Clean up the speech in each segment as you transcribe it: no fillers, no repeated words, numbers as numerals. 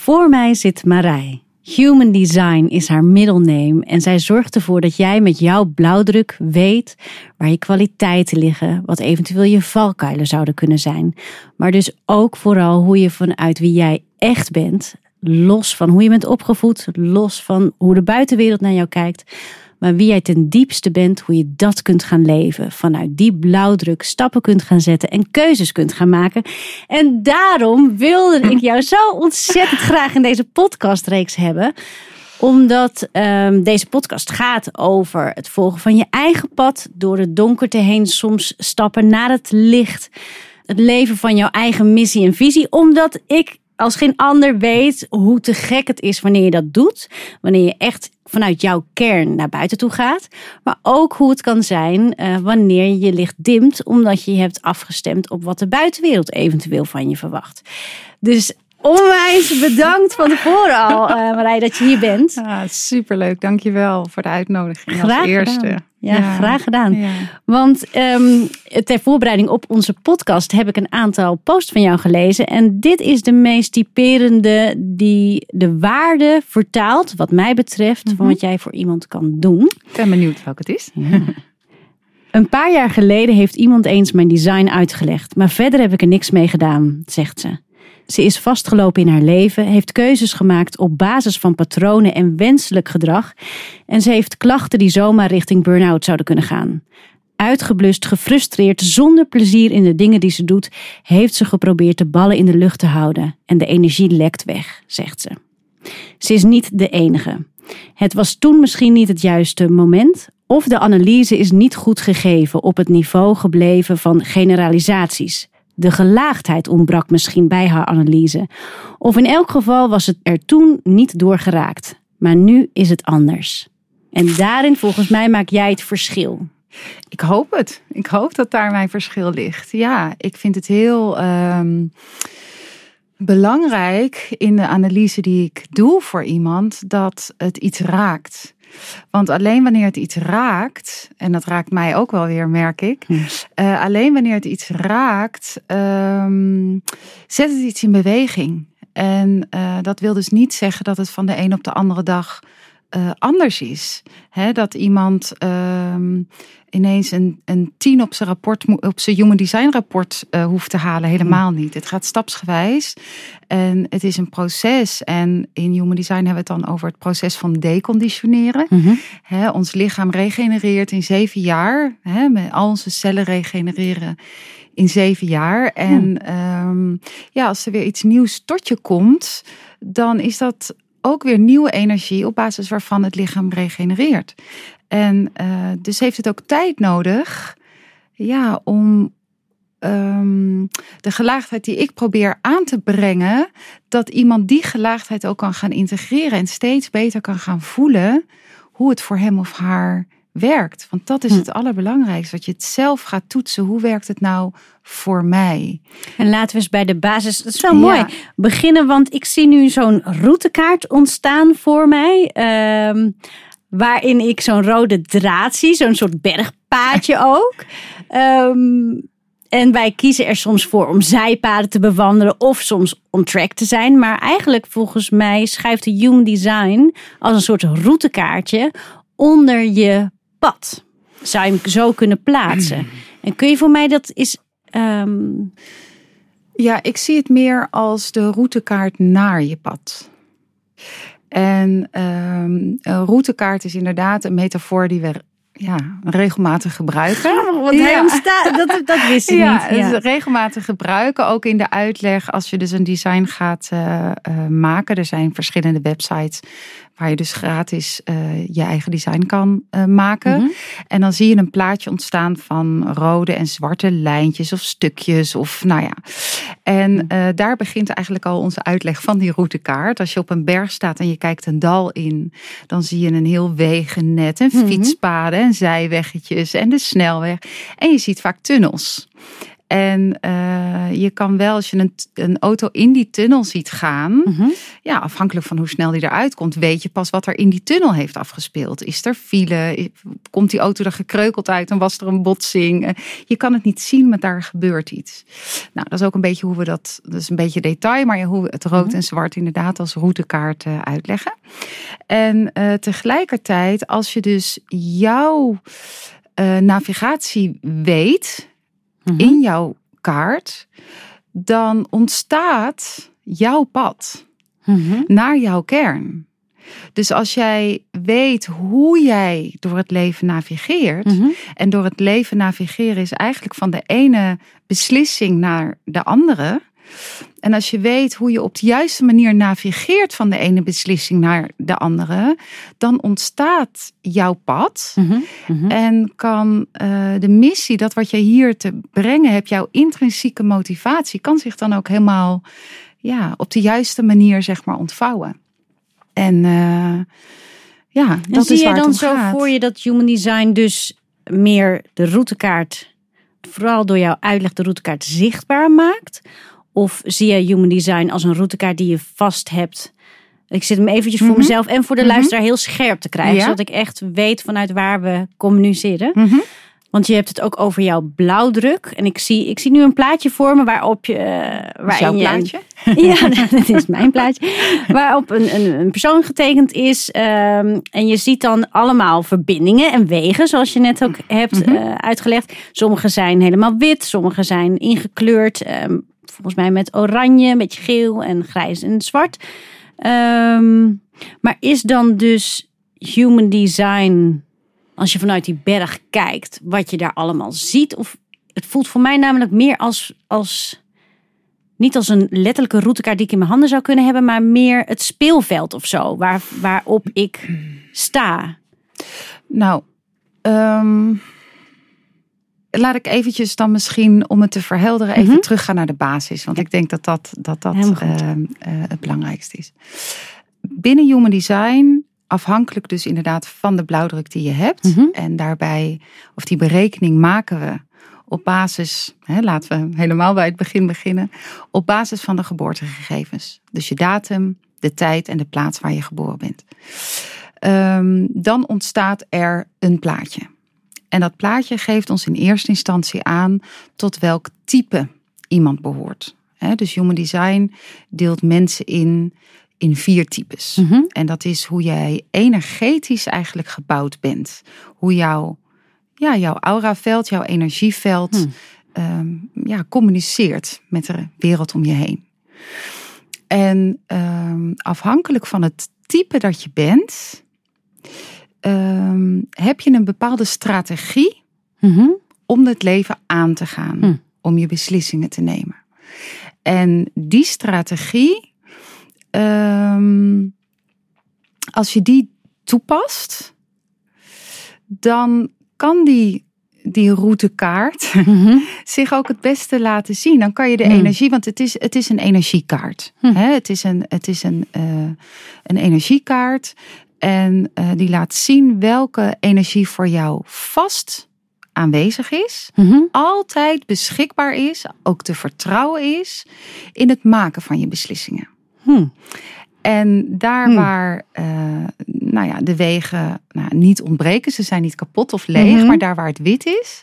Voor mij zit Marij. Human Design is haar middelneem en zij zorgt ervoor dat jij met jouw blauwdruk weet waar je kwaliteiten liggen, wat eventueel je valkuilen zouden kunnen zijn. Maar dus ook vooral hoe je vanuit wie jij echt bent, los van hoe je bent opgevoed, los van hoe de buitenwereld naar jou kijkt, maar wie jij ten diepste bent, hoe je dat kunt gaan leven. Vanuit die blauwdruk stappen kunt gaan zetten en keuzes kunt gaan maken. En daarom wilde ik jou zo ontzettend graag in deze podcastreeks hebben. Omdat deze podcast gaat over het volgen van je eigen pad. Door het donkerte heen soms stappen naar het licht. Het leven van jouw eigen missie en visie. Omdat ik als geen ander weet hoe te gek het is wanneer je dat doet. Wanneer je echt vanuit jouw kern naar buiten toe gaat. Maar ook hoe het kan zijn wanneer je je licht dimt. Omdat je hebt afgestemd op wat de buitenwereld eventueel van je verwacht. Dus onwijs bedankt van tevoren al, Marij, dat je hier bent. Superleuk, dankjewel voor de uitnodiging Graag als eerste. Gedaan. Ja, graag gedaan. Ja. Want ter voorbereiding op onze podcast heb ik een aantal posts van jou gelezen. En dit is de meest typerende die de waarde vertaalt, wat mij betreft, van wat jij voor iemand kan doen. Ik ben benieuwd welke het is. Ja. Een paar jaar geleden heeft iemand eens mijn design uitgelegd. Maar verder heb ik er niks mee gedaan, zegt ze. Ze is vastgelopen in haar leven, heeft keuzes gemaakt op basis van patronen en wenselijk gedrag. En ze heeft klachten die zomaar richting burn-out zouden kunnen gaan. Uitgeblust, gefrustreerd, zonder plezier in de dingen die ze doet, heeft ze geprobeerd de ballen in de lucht te houden. En de energie lekt weg, zegt ze. Ze is niet de enige. Het was toen misschien niet het juiste moment, of de analyse is niet goed gegeven, op het niveau gebleven van generalisaties. De gelaagdheid ontbrak misschien bij haar analyse. Of in elk geval was het er toen niet door geraakt. Maar nu is het anders. En daarin, volgens mij, maak jij het verschil. Ik hoop het. Ik hoop dat daar mijn verschil ligt. Ja, ik vind het heel belangrijk in de analyse die ik doe voor iemand, dat het iets raakt. Want alleen wanneer het iets raakt, en dat raakt mij ook wel weer, merk ik. Alleen wanneer het iets raakt, zet het iets in beweging. En dat wil dus niet zeggen dat het van de een op de andere dag anders is. Dat iemand ineens een 10 op zijn rapport, op zijn Human Design rapport hoeft te halen. Helemaal niet. Het gaat stapsgewijs. En het is een proces. En in Human Design hebben we het dan over het proces van deconditioneren. Ons lichaam regenereert in 7 jaar. Al onze cellen regenereren in 7 jaar. En als er weer iets nieuws tot je komt, dan is dat ook weer nieuwe energie op basis waarvan het lichaam regenereert. En dus heeft het ook tijd nodig, om de gelaagdheid die ik probeer aan te brengen, dat iemand die gelaagdheid ook kan gaan integreren en steeds beter kan gaan voelen hoe het voor hem of haar werkt. Want dat is het allerbelangrijkste, dat je het zelf gaat toetsen. Hoe werkt het nou voor mij? En laten we eens bij de basis, dat is wel mooi, beginnen. Want ik zie nu zo'n routekaart ontstaan voor mij. Waarin ik zo'n rode draad zie. Zo'n soort bergpaadje ook. En wij kiezen er soms voor om zijpaden te bewandelen. Of soms on track te zijn. Maar eigenlijk volgens mij schuift de Human Design als een soort routekaartje onder je pad. Zou je hem zo kunnen plaatsen? En kun je voor mij dat is... Ja, ik zie het meer als de routekaart naar je pad. En een routekaart is inderdaad een metafoor die we regelmatig gebruiken. Dat wist ik niet. Ja. Dus regelmatig gebruiken, ook in de uitleg als je dus een design gaat maken. Er zijn verschillende websites waar je dus gratis je eigen design kan maken. En dan zie je een plaatje ontstaan van rode en zwarte lijntjes of stukjes of En daar begint eigenlijk al onze uitleg van die routekaart. Als je op een berg staat en je kijkt een dal in, dan zie je een heel wegennet en fietspaden en zijweggetjes en de snelweg. En je ziet vaak tunnels. En je kan wel, als je een auto in die tunnel ziet gaan, ja, afhankelijk van hoe snel die eruit komt, weet je pas wat er in die tunnel heeft afgespeeld. Is er file? Komt die auto er gekreukeld uit en was er een botsing? Je kan het niet zien, maar daar gebeurt iets. Nou, dat is ook een beetje hoe we dat is een beetje detail, maar hoe we het rood en zwart inderdaad als routekaart uitleggen. En tegelijkertijd, als je dus jouw navigatie weet in jouw kaart, dan ontstaat jouw pad naar jouw kern. Dus als jij weet hoe jij door het leven navigeert, en door het leven navigeren is eigenlijk van de ene beslissing naar de andere. En als je weet hoe je op de juiste manier navigeert van de ene beslissing naar de andere, dan ontstaat jouw pad. En kan de missie, dat wat je hier te brengen hebt, jouw intrinsieke motivatie, kan zich dan ook helemaal op de juiste manier zeg maar ontvouwen. En dat is waar het om gaat. Zie je dan zo voor je dat Human Design dus meer de routekaart, vooral door jouw uitleg, de routekaart zichtbaar maakt? Of zie je Human Design als een routekaart die je vast hebt? Ik zit hem eventjes voor mezelf en voor de luisteraar heel scherp te krijgen. Zodat ik echt weet vanuit waar we communiceren. Want je hebt het ook over jouw blauwdruk. En ik zie nu een plaatje voor me waarop je... is jouw plaatje? Ja, dat is mijn plaatje. Waarop een persoon getekend is. En je ziet dan allemaal verbindingen en wegen, zoals je net ook hebt uitgelegd. Sommige zijn helemaal wit, sommige zijn ingekleurd. Volgens mij met oranje, een beetje geel en grijs en zwart. Maar is dan dus Human Design, als je vanuit die berg kijkt, wat je daar allemaal ziet? Of het voelt voor mij namelijk meer als niet als een letterlijke routekaart die ik in mijn handen zou kunnen hebben, maar meer het speelveld of zo, waarop ik sta. Nou, laat ik eventjes dan misschien, om het te verhelderen, even teruggaan naar de basis. Want ik denk dat het belangrijkste is. Binnen Human Design, afhankelijk dus inderdaad van de blauwdruk die je hebt. En daarbij, of die berekening maken we op basis, laten we helemaal bij het begin beginnen, op basis van de geboortegegevens. Dus je datum, de tijd en de plaats waar je geboren bent. Dan ontstaat er een plaatje. En dat plaatje geeft ons in eerste instantie aan tot welk type iemand behoort. Dus Human Design deelt mensen in 4 types. En dat is hoe jij energetisch eigenlijk gebouwd bent. Hoe jouw auraveld, jouw energieveld communiceert met de wereld om je heen. En afhankelijk van het type dat je bent, heb je een bepaalde strategie om het leven aan te gaan. Om je beslissingen te nemen. En die strategie, als je die toepast, dan kan die routekaart zich ook het beste laten zien. Dan kan je de energie, want het is een energiekaart. Het is een energiekaart. En die laat zien welke energie voor jou vast aanwezig is. Altijd beschikbaar is. Ook te vertrouwen is in het maken van je beslissingen. En daar waar de wegen niet ontbreken. Ze zijn niet kapot of leeg. Maar daar waar het wit is.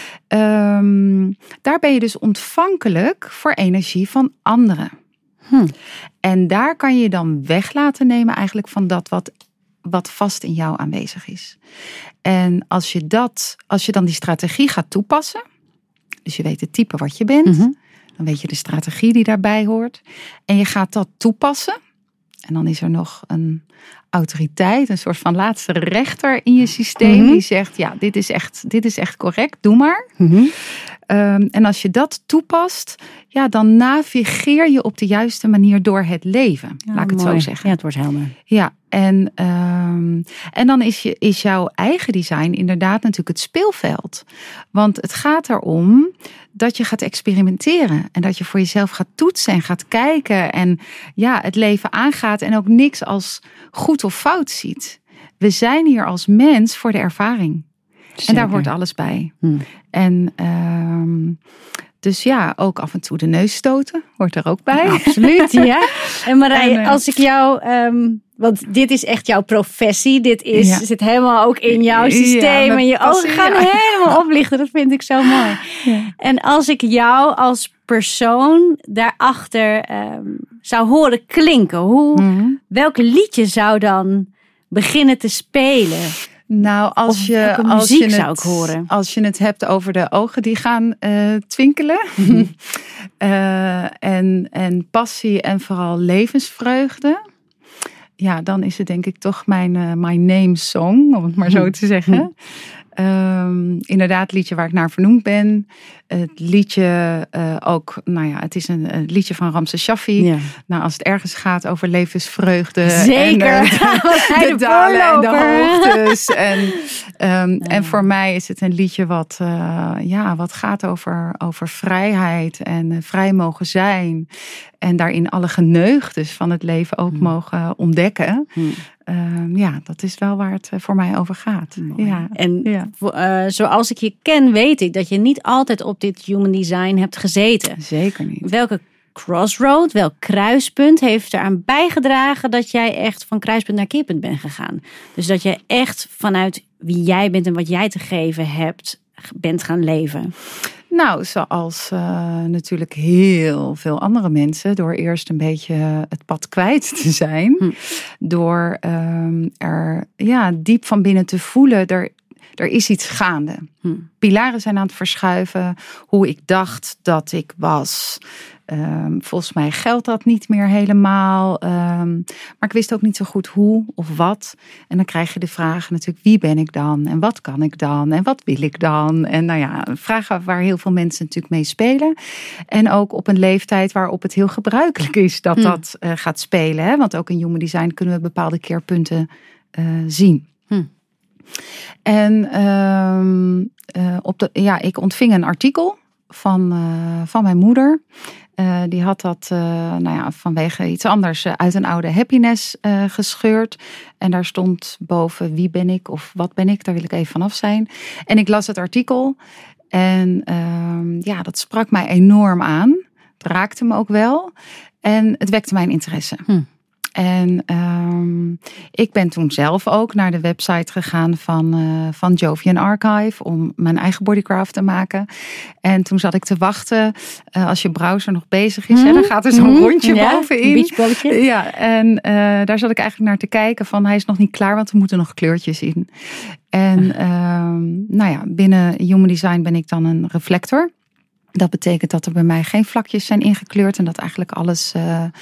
Daar ben je dus ontvankelijk voor energie van anderen. En daar kan je dan weg laten nemen eigenlijk van dat wat vast in jou aanwezig is. En als je dan die strategie gaat toepassen. Dus je weet het type wat je bent. Dan weet je de strategie die daarbij hoort. En je gaat dat toepassen. En dan is er nog een autoriteit, een soort van laatste rechter in je systeem. Die zegt, ja, dit is echt correct, doe maar. En als je dat toepast, dan navigeer je op de juiste manier door het leven. Laat ik het zo zeggen. Ja, het wordt helder. Ja, en dan is jouw eigen design inderdaad natuurlijk het speelveld. Want het gaat erom dat je gaat experimenteren. En dat je voor jezelf gaat toetsen en gaat kijken. En het leven aangaat en ook niks als goed of fout ziet. We zijn hier als mens voor de ervaring. Zeker. En daar hoort alles bij. En Dus ja, ook af en toe de neus stoten hoort er ook bij. Absoluut, ja. En Marije, als ik jou... want dit is echt jouw professie. Dit zit helemaal ook in jouw systeem. En je ogen gaan helemaal oplichten. Dat vind ik zo mooi. Ja. En als ik jou als persoon daarachter zou horen klinken. Welk liedje zou dan beginnen te spelen? Nou, als je het hebt over de ogen die gaan twinkelen. En passie en vooral levensvreugde. Ja, dan is het denk ik toch mijn My Name Song, om het maar zo te zeggen. Inderdaad, het liedje waar ik naar vernoemd ben. Het liedje ook, het is een liedje van Ramses Shaffi. Ja. Nou, als het ergens gaat over levensvreugde. Zeker. En de dalen en de hoogtes. En voor mij is het een liedje wat gaat over vrijheid en vrij mogen zijn. En daarin alle geneugtes van het leven ook mogen ontdekken. Dat is wel waar het voor mij over gaat. Ja. En zoals ik je ken, weet ik dat je niet altijd op dit human design hebt gezeten. Zeker niet. Welke crossroad, welk kruispunt heeft eraan bijgedragen dat jij echt van kruispunt naar keerpunt bent gegaan? Dus dat je echt vanuit wie jij bent en wat jij te geven hebt, bent gaan leven. Nou, zoals natuurlijk heel veel andere mensen. Door eerst een beetje het pad kwijt te zijn. Door er diep van binnen te voelen, er is iets gaande. Pilaren zijn aan het verschuiven. Hoe ik dacht dat ik was. Volgens mij geldt dat niet meer helemaal. Maar ik wist ook niet zo goed hoe of wat. En dan krijg je de vraag natuurlijk, wie ben ik dan? En wat kan ik dan? En wat wil ik dan? En vragen waar heel veel mensen natuurlijk mee spelen. En ook op een leeftijd waarop het heel gebruikelijk is dat gaat spelen. Hè? Want ook in human design kunnen we bepaalde keerpunten zien. En ik ontving een artikel van mijn moeder. Die had dat vanwege iets anders uit een oude happiness gescheurd. En daar stond boven wie ben ik of wat ben ik. Daar wil ik even vanaf zijn. En ik las het artikel. En dat sprak mij enorm aan. Het raakte me ook wel. En het wekte mijn interesse. En ik ben toen zelf ook naar de website gegaan van Jovian Archive om mijn eigen bodycraft te maken. En toen zat ik te wachten. Als je browser nog bezig is, dan gaat er zo'n rondje bovenin. Beachbolletje. Ja, en daar zat ik eigenlijk naar te kijken van hij is nog niet klaar, want er moeten nog kleurtjes in. En binnen Human Design ben ik dan een reflector. Dat betekent dat er bij mij geen vlakjes zijn ingekleurd en dat eigenlijk alles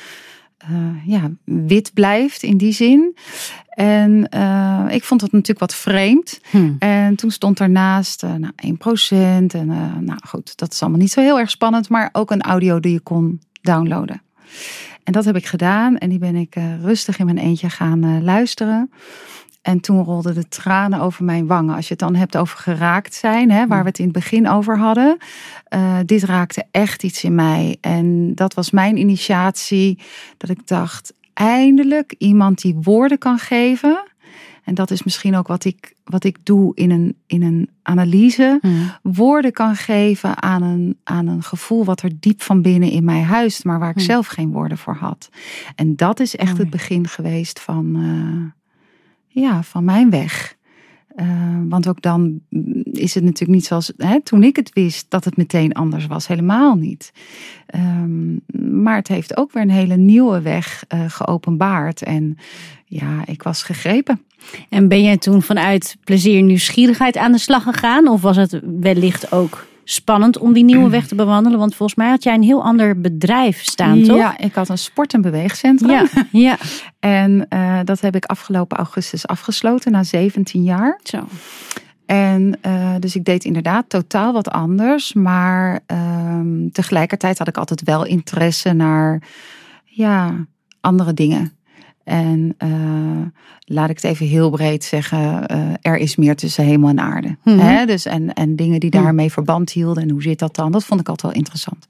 wit blijft in die zin. En ik vond dat natuurlijk wat vreemd. En toen stond ernaast 1%. En goed, dat is allemaal niet zo heel erg spannend. Maar ook een audio die je kon downloaden. En dat heb ik gedaan. En die ben ik rustig in mijn eentje gaan luisteren. En toen rolden de tranen over mijn wangen. Als je het dan hebt over geraakt zijn, hè, waar we het in het begin over hadden. Dit raakte echt iets in mij. En dat was mijn initiatie. Dat ik dacht, eindelijk iemand die woorden kan geven. En dat is misschien ook wat ik doe in een analyse. Woorden kan geven aan een gevoel wat er diep van binnen in mij huist. Maar waar ik zelf geen woorden voor had. En dat is echt het begin geweest van mijn weg. Want ook dan is het natuurlijk niet zoals toen ik het wist dat het meteen anders was. Helemaal niet. Maar het heeft ook weer een hele nieuwe weg geopenbaard. En ik was gegrepen. En ben jij toen vanuit plezier en nieuwsgierigheid aan de slag gegaan? Of was het wellicht ook spannend om die nieuwe weg te bewandelen? Want volgens mij had jij een heel ander bedrijf staan, toch? Ja, ik had een sport- en beweegcentrum. Ja. En dat heb ik afgelopen augustus afgesloten na 17 jaar. Zo. En dus ik deed inderdaad totaal wat anders. Maar tegelijkertijd had ik altijd wel interesse naar andere dingen. En laat ik het even heel breed zeggen, er is meer tussen hemel en aarde. Hè? Dus en dingen die daarmee verband hielden. En hoe zit dat dan? Dat vond ik altijd wel interessant.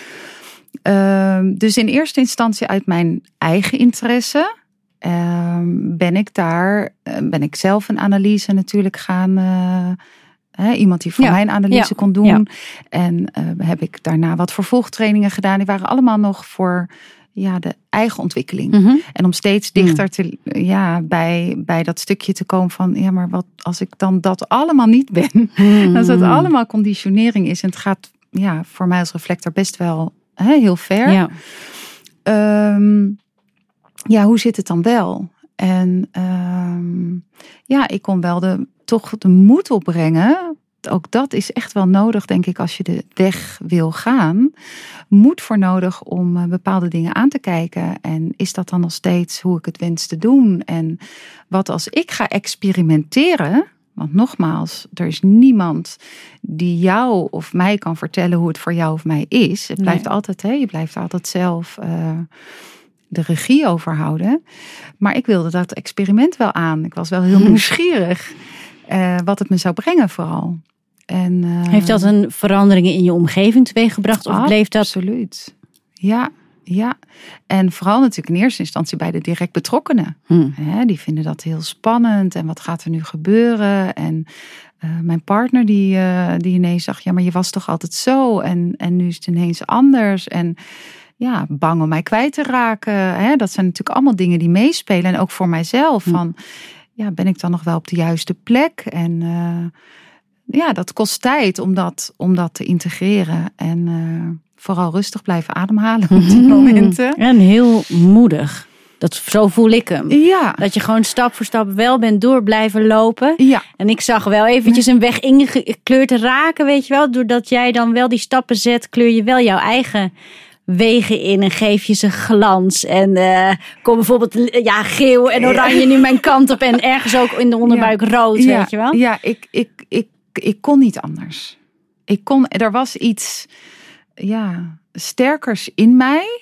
Dus in eerste instantie uit mijn eigen interesse ben ik zelf een analyse natuurlijk gaan iemand die voor mijn analyse kon doen. Ja. En heb ik daarna wat vervolgtrainingen gedaan. Die waren allemaal nog voor de eigen ontwikkeling. Mm-hmm. En om steeds dichter bij dat stukje te komen van... maar wat als ik dan dat allemaal niet ben? Als dat allemaal conditionering is. En het gaat voor mij als reflector best wel heel ver. Ja. Hoe zit het dan wel? En ik kon wel toch de moed opbrengen. Ook dat is echt wel nodig, denk ik, als je de weg wil gaan. Moed voor nodig om bepaalde dingen aan te kijken. En is dat dan nog steeds hoe ik het wens te doen? En wat als ik ga experimenteren? Want nogmaals, er is niemand die jou of mij kan vertellen hoe het voor jou of mij is. Het blijft altijd, je blijft altijd zelf de regie overhouden. Maar ik wilde dat experiment wel aan. Ik was wel heel nieuwsgierig wat het me zou brengen vooral. En, heeft dat een verandering in je omgeving teweeggebracht? Of bleef dat? Absoluut. Ja. En vooral natuurlijk in eerste instantie bij de direct betrokkenen. Die vinden dat heel spannend. En wat gaat er nu gebeuren? En mijn partner die ineens zag... maar je was toch altijd zo? En nu is het ineens anders. En bang om mij kwijt te raken. Dat zijn natuurlijk allemaal dingen die meespelen. En ook voor mijzelf. Van, ben ik dan nog wel op de juiste plek? En... dat kost tijd om dat te integreren. En vooral rustig blijven ademhalen op die momenten. En heel moedig. Zo voel ik hem. Ja. Dat je gewoon stap voor stap wel bent door blijven lopen. Ja. En ik zag wel eventjes een weg ingekleurd raken, weet je wel. Doordat jij dan wel die stappen zet, kleur je wel jouw eigen wegen in en geef je ze glans. En kom bijvoorbeeld geel en oranje nu mijn kant op. En ergens ook in de onderbuik rood, weet je wel. Ja, ik kon niet anders. Er was iets sterkers in mij.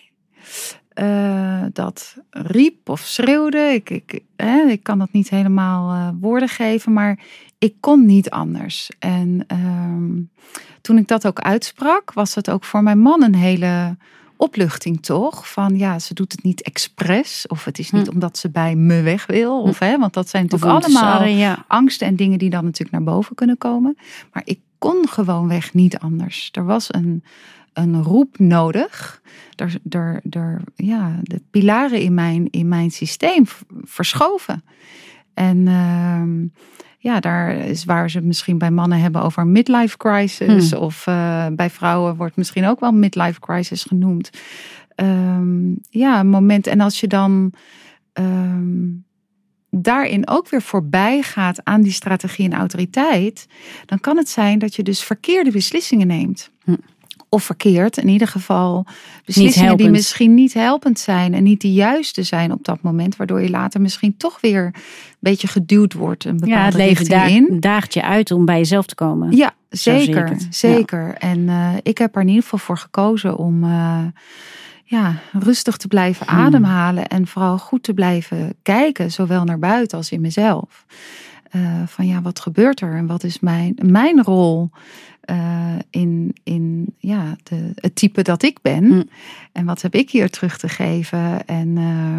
Dat riep of schreeuwde. Ik kan dat niet helemaal woorden geven. Maar ik kon niet anders. En toen ik dat ook uitsprak, was het ook voor mijn man een hele opluchting toch? Van ze doet het niet expres. Of het is niet omdat ze bij me weg wil. Of, want dat zijn natuurlijk allemaal angsten en dingen die dan natuurlijk naar boven kunnen komen. Maar ik kon gewoonweg niet anders. Er was een roep nodig. De pilaren in mijn systeem verschoven. En daar is waar ze misschien bij mannen hebben over midlife crisis. Of bij vrouwen wordt misschien ook wel midlife crisis genoemd. Een moment. En als je dan daarin ook weer voorbij gaat aan die strategie en autoriteit, dan kan het zijn dat je dus verkeerde beslissingen neemt. Of verkeerd, in ieder geval beslissingen die misschien niet helpend zijn en niet de juiste zijn op dat moment, waardoor je later misschien toch weer een beetje geduwd wordt een bepaalde het leven daagt je uit om bij jezelf te komen. Ja, zeker. Ja. En ik heb er in ieder geval voor gekozen om rustig te blijven ademhalen en vooral goed te blijven kijken, zowel naar buiten als in mezelf. Van wat gebeurt er en wat is mijn rol in het type dat ik ben. En wat heb ik hier terug te geven. En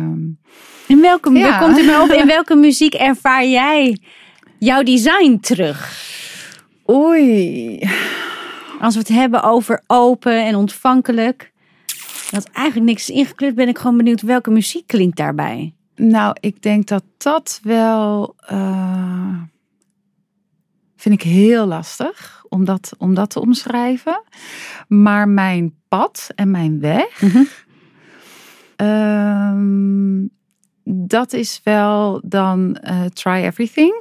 komt het me op, in welke muziek ervaar jij jouw design terug? Oei. Als we het hebben over open en ontvankelijk, dat eigenlijk niks is ingekleurd, ben ik gewoon benieuwd welke muziek klinkt daarbij. Nou, ik denk dat wel vind ik heel lastig om dat te omschrijven. Maar mijn pad en mijn weg, dat is wel dan try everything.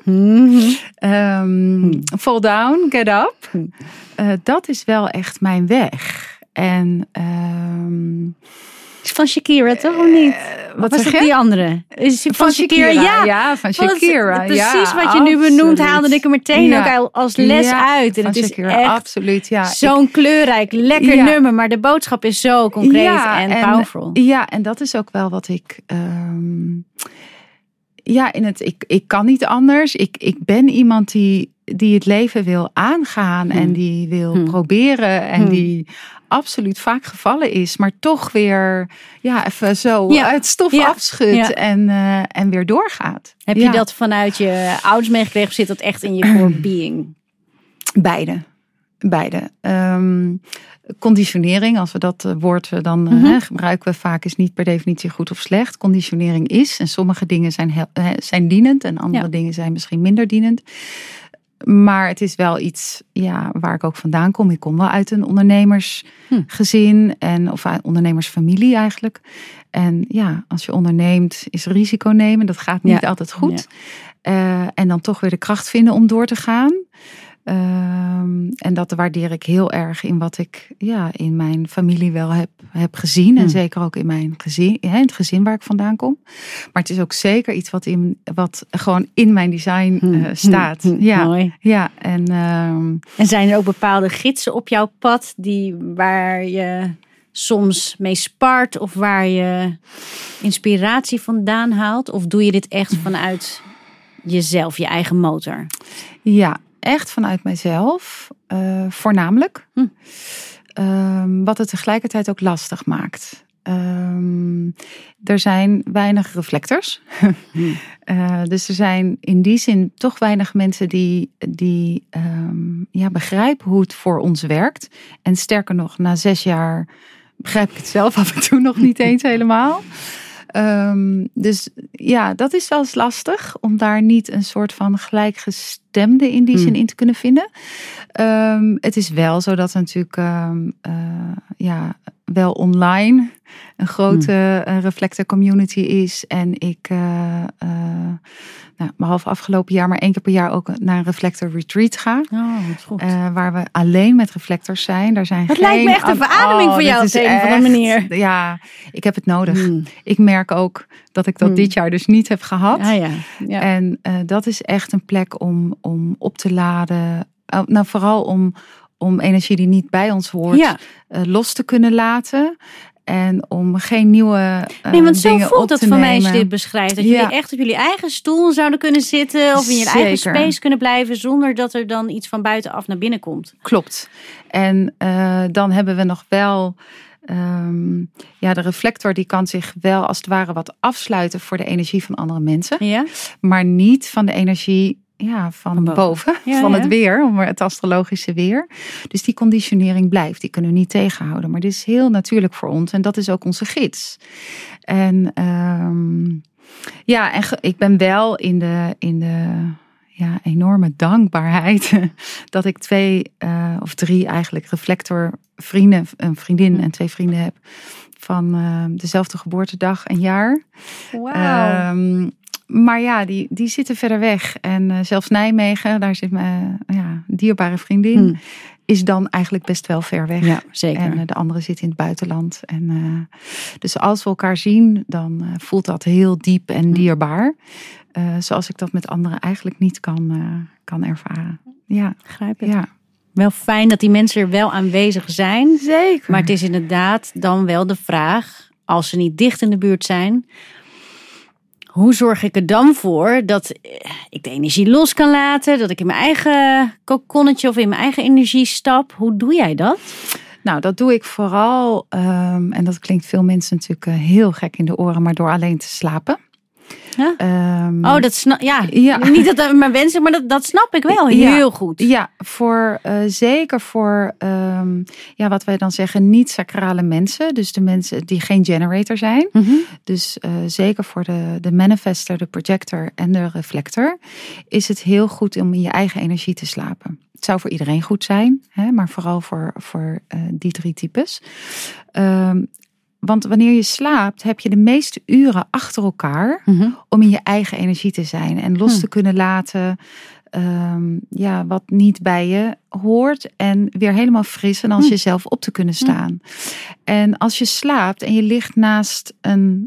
Fall down, get up. Dat is wel echt mijn weg. En is van Shakira, toch? Of niet? Wat was zeg het je? Die andere? Is van Shakira? Ja, van Shakira. Precies wat je nu benoemt, haalde ik er meteen ook als les uit. En van het Shakira, is echt absoluut. Ja. Zo'n kleurrijk, lekker nummer. Maar de boodschap is zo concreet en powerful. Ja, en dat is ook wel wat ik... ik kan niet anders. Ik ben iemand die het leven wil aangaan en die wil proberen en die absoluut vaak gevallen is, maar toch weer even zo uit stof afschudt en weer doorgaat. Heb je dat vanuit je ouders meegekregen of zit dat echt in je core being? Beide. Conditionering, als we dat woord dan gebruiken we vaak, is niet per definitie goed of slecht. Conditionering is, en sommige dingen zijn dienend en andere dingen zijn misschien minder dienend. Maar het is wel iets waar ik ook vandaan kom. Ik kom wel uit een ondernemersgezin of een ondernemersfamilie eigenlijk. En als je onderneemt is risico nemen. Dat gaat niet altijd goed. Ja. En dan toch weer de kracht vinden om door te gaan. En dat waardeer ik heel erg in wat ik in mijn familie wel heb gezien. En zeker ook in mijn gezin, het gezin waar ik vandaan kom. Maar het is ook zeker iets wat gewoon in mijn design staat. Mooi. Ja, en zijn er ook bepaalde gidsen op jouw pad waar je soms mee spart of waar je inspiratie vandaan haalt? Of doe je dit echt vanuit jezelf, je eigen motor? Ja, echt vanuit mijzelf, voornamelijk. Wat het tegelijkertijd ook lastig maakt. Er zijn weinig reflectors. Dus er zijn in die zin toch weinig mensen die begrijpen hoe het voor ons werkt. En sterker nog, na 6 jaar begrijp ik het zelf af en toe nog niet eens helemaal. Dus dat is wel eens lastig om daar niet een soort van gelijkgestemde in die zin in te kunnen vinden. Het is wel zo dat er natuurlijk wel online een grote reflector community is. En ik behalve afgelopen jaar maar 1 keer per jaar ook naar een reflector retreat ga. Oh, dat goed. Waar we alleen met reflectors zijn. Daar zijn lijkt me echt een verademing voor jou op een of andere manier. Ja, ik heb het nodig. Ik merk ook dat ik dat dit jaar dus niet heb gehad. Ja. En dat is echt een plek om op te laden. Vooral om energie die niet bij ons hoort los te kunnen laten. En om geen nieuwe want zo dingen voelt op het te voor nemen. mij als je dit beschrijft. Dat jullie echt op jullie eigen stoel zouden kunnen zitten. Of in je eigen space kunnen blijven. Zonder dat er dan iets van buitenaf naar binnen komt. Klopt. En dan hebben we nog wel de reflector die kan zich wel als het ware wat afsluiten voor de energie van andere mensen. Ja. Maar niet van de energie van boven. Van het weer, het astrologische weer. Dus die conditionering blijft. Die kunnen we niet tegenhouden. Maar dit is heel natuurlijk voor ons. En dat is ook onze gids. En en ik ben wel in de enorme dankbaarheid dat ik 2 of 3 eigenlijk reflector vrienden, een vriendin en 2 vrienden heb van dezelfde geboortedag en jaar. Wauw. Maar die zitten verder weg. En zelfs Nijmegen, daar zit mijn dierbare vriendin, is dan eigenlijk best wel ver weg. Ja, zeker. En de andere zit in het buitenland. En, dus als we elkaar zien, dan voelt dat heel diep en dierbaar. Zoals ik dat met anderen eigenlijk niet kan ervaren. Ja, begrijp het. Ja. Wel fijn dat die mensen er wel aanwezig zijn. Zeker. Maar het is inderdaad dan wel de vraag, als ze niet dicht in de buurt zijn, hoe zorg ik er dan voor dat ik de energie los kan laten? Dat ik in mijn eigen kokonnetje of in mijn eigen energie stap? Hoe doe jij dat? Nou, dat doe ik vooral, en dat klinkt veel mensen natuurlijk heel gek in de oren, maar door alleen te slapen. Huh? Dat snap niet dat mijn wensen, maar dat snap ik wel heel goed. Ja, zeker voor wat wij dan zeggen niet-sacrale mensen. Dus de mensen die geen generator zijn. Mm-hmm. Dus zeker voor de manifester, de projector en de reflector is het heel goed om in je eigen energie te slapen. Het zou voor iedereen goed zijn, maar vooral voor die 3 types. Want wanneer je slaapt, heb je de meeste uren achter elkaar om in je eigen energie te zijn. En los te kunnen laten wat niet bij je hoort. En weer helemaal fris en als jezelf op te kunnen staan. En als je slaapt en je ligt naast een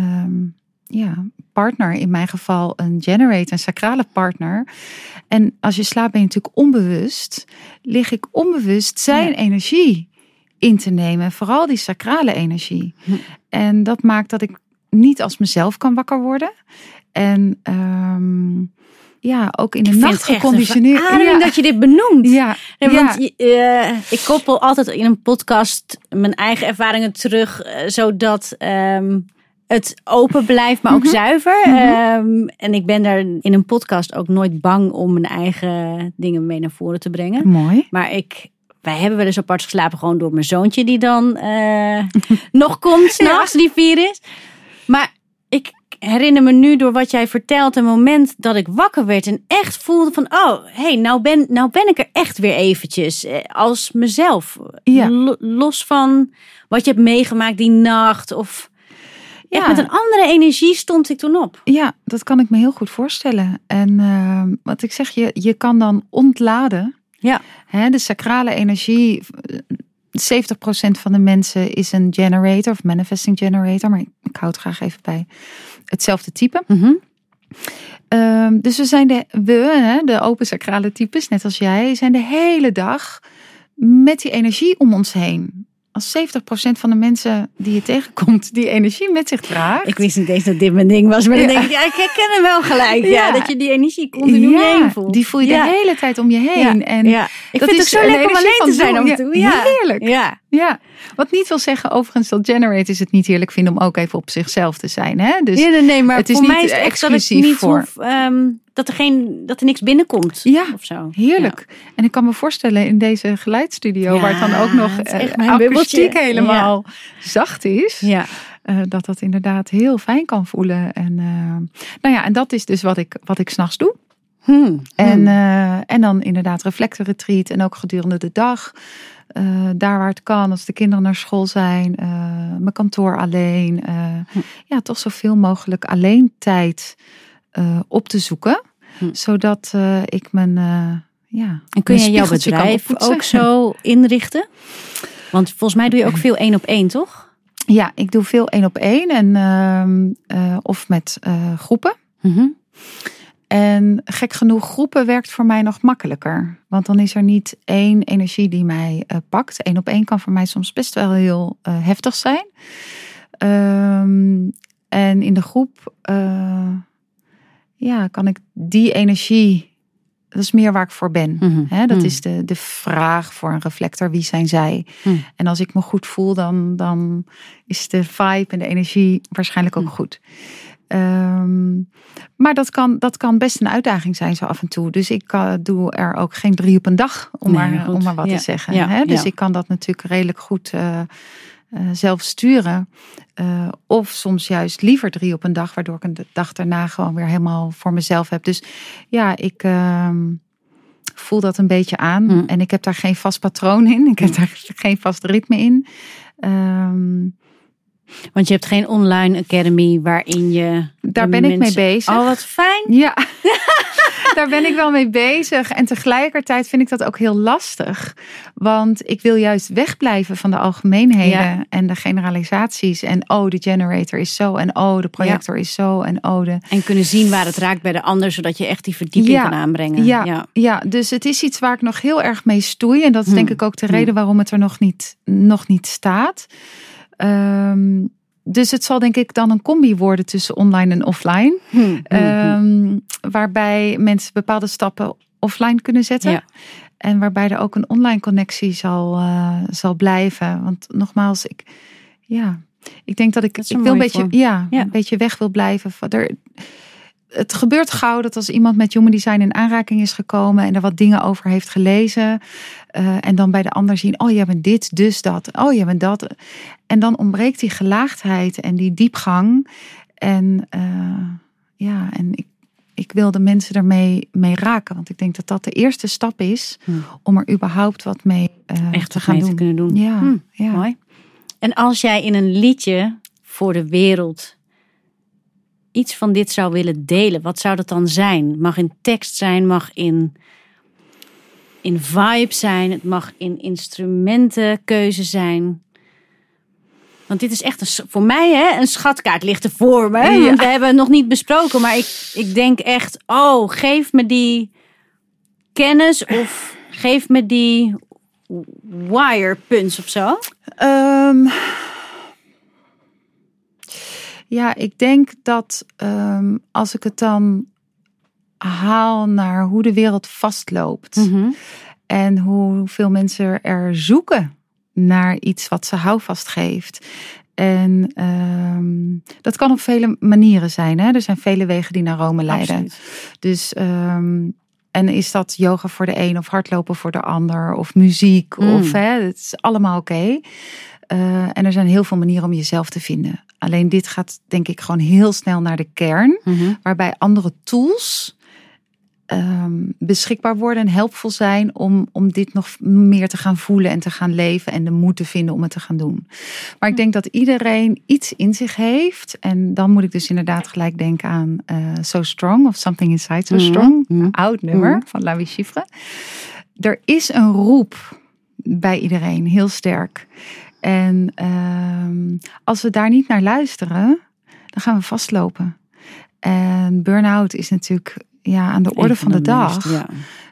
partner, in mijn geval een generator, een sacrale partner. En als je slaapt ben je natuurlijk onbewust. Lig ik onbewust zijn energie in te nemen. Vooral die sacrale energie. En dat maakt dat ik niet als mezelf kan wakker worden. En ook in de nacht geconditioneerd. Dat je dit benoemt. Want ik koppel altijd in een podcast mijn eigen ervaringen terug. Zodat het open blijft, maar ook zuiver. En ik ben daar in een podcast ook nooit bang om mijn eigen dingen mee naar voren te brengen. Mooi. Maar wij hebben wel eens apart geslapen gewoon door mijn zoontje die dan nog komt 's nachts, die 4 is. Maar ik herinner me nu door wat jij vertelt, een moment dat ik wakker werd en echt voelde van, nou ben ik er echt weer eventjes als mezelf. Ja. Los van wat je hebt meegemaakt die nacht of echt met een andere energie stond ik toen op. Ja, dat kan ik me heel goed voorstellen. En wat ik zeg, je kan dan ontladen. Ja. De sacrale energie, 70% van de mensen is een generator of manifesting generator. Maar ik hou het graag even bij hetzelfde type. Dus we zijn de open sacrale types, net als jij, zijn de hele dag met die energie om ons heen. Als 70% van de mensen die je tegenkomt, die energie met zich draagt. Ik wist niet eens dat dit mijn ding was. Maar dan denk ik, ik herken hem wel gelijk. Ja, dat je die energie continu heen voelt. Die voel je de hele tijd om je heen. En ik vind het zo lekker om alleen te zijn af en toe. Ja. Heerlijk. Ja. Wat niet wil zeggen, overigens, dat generators het niet heerlijk vinden om ook even op zichzelf te zijn. Hè? Dus nee, maar het is voor niet mij is het echt exclusief dat ik niet voor. Dat er niks binnenkomt. Ja, of zo. Heerlijk. Ja. En ik kan me voorstellen in deze geluidsstudio, waar het dan ook nog akoestiek helemaal zacht is. Ja. Dat inderdaad heel fijn kan voelen. En, en dat is dus wat ik 's nachts doe. En dan inderdaad reflectorretreat en ook gedurende de dag. Daar waar het kan, als de kinderen naar school zijn. Mijn kantoor alleen. Toch zoveel mogelijk alleen tijd op te zoeken. Zodat ik mijn En kun je jouw bedrijf ook zo inrichten? Want volgens mij doe je ook veel 1-op-1, toch? Ja, ik doe veel 1-op-1 en of met groepen. En gek genoeg, groepen werkt voor mij nog makkelijker. Want dan is er niet één energie die mij pakt. 1-op-1 kan voor mij soms best wel heel heftig zijn. En in de groep kan ik die energie... Dat is meer waar ik voor ben. Dat is de vraag voor een reflector. Wie zijn zij? En als ik me goed voel, dan is de vibe en de energie waarschijnlijk ook goed. Maar dat kan best een uitdaging zijn zo af en toe. Dus ik doe er ook geen 3 op een dag, om maar wat te zeggen. Dus ik kan dat natuurlijk redelijk goed zelf sturen. Of soms juist liever 3 op een dag, waardoor ik de dag daarna gewoon weer helemaal voor mezelf heb. Dus ik voel dat een beetje aan. En ik heb daar geen vast patroon in. Ik heb daar geen vast ritme in. Want je hebt geen online academy waarin je... Daar ben ik mee bezig. Oh, wat fijn. Ja, daar ben ik wel mee bezig. En tegelijkertijd vind ik dat ook heel lastig. Want ik wil juist wegblijven van de algemeenheden en de generalisaties. En de generator is zo. En de projector is zo. En En kunnen zien waar het raakt bij de ander, zodat je echt die verdieping kan aanbrengen. Ja, dus het is iets waar ik nog heel erg mee stoei. En dat is denk ik ook de reden waarom het er nog niet staat. Dus het zal denk ik dan een combi worden tussen online en offline. Waarbij mensen bepaalde stappen offline kunnen zetten. Ja. En waarbij er ook een online connectie zal blijven. Want nogmaals, ik denk dat ik wil een beetje weg wil blijven. Het gebeurt gauw dat als iemand met human design in aanraking is gekomen en er wat dingen over heeft gelezen. En dan bij de ander zien, jij bent dit, dus dat. Jij bent dat. En dan ontbreekt die gelaagdheid en die diepgang. En ik wil de mensen ermee raken. Want ik denk dat dat de eerste stap is om er überhaupt wat mee echt te gaan doen. Te kunnen doen. Ja. Mooi. En als jij in een liedje voor de wereld iets van dit zou willen delen, wat zou dat dan zijn? Mag in tekst zijn, mag in vibe zijn, het mag in instrumentenkeuze zijn. Want dit is echt voor mij een schatkaart ligt er voor me. Ja. Want we hebben het nog niet besproken, maar ik denk echt, geef me die kennis of geef me die wire punch of zo. Ja, ik denk dat als ik het dan haal naar hoe de wereld vastloopt. En hoeveel mensen er zoeken naar iets wat ze houvast geeft. En dat kan op vele manieren zijn. Hè? Er zijn vele wegen die naar Rome leiden. Absoluut. Dus en is dat yoga voor de een of hardlopen voor de ander of muziek of het is allemaal oké. En er zijn heel veel manieren om jezelf te vinden. Alleen dit gaat denk ik gewoon heel snel naar de kern. Waarbij andere tools beschikbaar worden en helpvol zijn om dit nog meer te gaan voelen en te gaan leven en de moed te vinden om het te gaan doen. Maar ik denk dat iedereen iets in zich heeft en dan moet ik dus inderdaad gelijk denken aan So Strong of Something Inside So Strong. Oud nummer van Louis Chiffre. Er is een roep bij iedereen, heel sterk. En als we daar niet naar luisteren, dan gaan we vastlopen. En burn-out is natuurlijk aan de orde van de dag. Ja.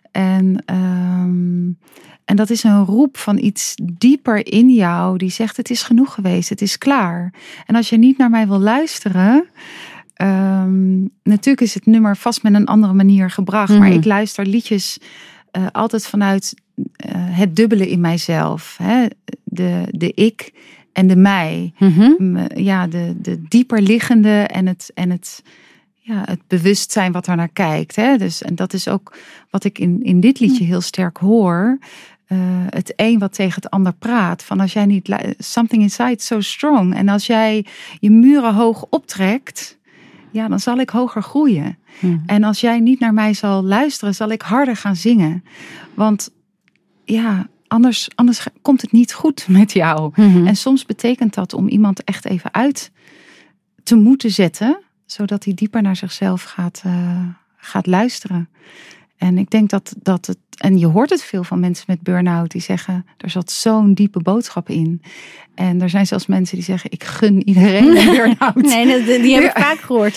En dat is een roep van iets dieper in jou die zegt het is genoeg geweest, het is klaar. En als je niet naar mij wil luisteren, natuurlijk is het nummer vast met een andere manier gebracht. Maar ik luister liedjes altijd vanuit het dubbele in mijzelf. Hè? De ik en de mij. De dieper liggende en het bewustzijn wat er naar kijkt. Hè? Dus, en dat is ook wat ik in dit liedje heel sterk hoor. Het een wat tegen het ander praat. Van als jij niet... Something inside so strong. En als jij je muren hoog optrekt, dan zal ik hoger groeien. En als jij niet naar mij zal luisteren, zal ik harder gaan zingen. Want anders komt het niet goed met jou. En soms betekent dat om iemand echt even uit te moeten zetten, zodat hij dieper naar zichzelf gaat luisteren. En ik denk dat het... En je hoort het veel van mensen met burn-out die zeggen, er zat zo'n diepe boodschap in. En er zijn zelfs mensen die zeggen, ik gun iedereen een burn-out. Nee, die heb ik vaak gehoord.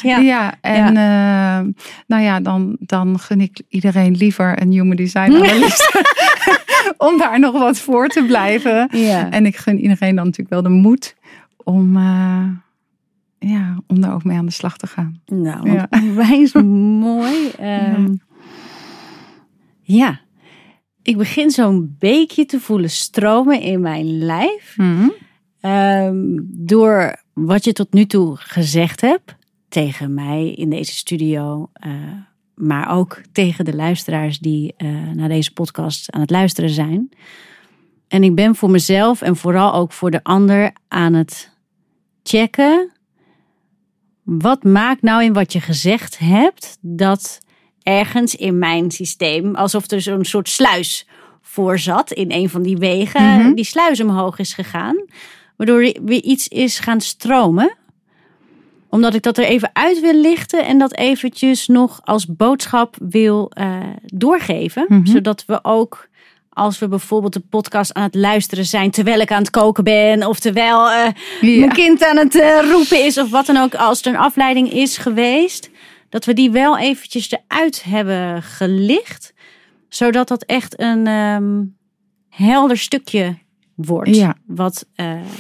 Dan gun ik iedereen liever een human design analyst. Om daar nog wat voor te blijven. Ja. En ik gun iedereen dan natuurlijk wel de moed om daar ook mee aan de slag te gaan. Nou, wijs mooi. Ik begin zo'n beekje te voelen stromen in mijn lijf. Door wat je tot nu toe gezegd hebt. Tegen mij in deze studio. Maar ook tegen de luisteraars die naar deze podcast aan het luisteren zijn. En ik ben voor mezelf en vooral ook voor de ander aan het checken. Wat maakt nou in wat je gezegd hebt dat ergens in mijn systeem, alsof er zo'n soort sluis voor zat in een van die wegen, die sluis omhoog is gegaan, waardoor weer iets is gaan stromen. Omdat ik dat er even uit wil lichten en dat eventjes nog als boodschap wil doorgeven. Zodat we ook, als we bijvoorbeeld de podcast aan het luisteren zijn terwijl ik aan het koken ben, of terwijl mijn kind aan het roepen is, of wat dan ook, als er een afleiding is geweest, dat we die wel eventjes eruit hebben gelicht. Zodat dat echt een helder stukje wordt. Ja. Wat...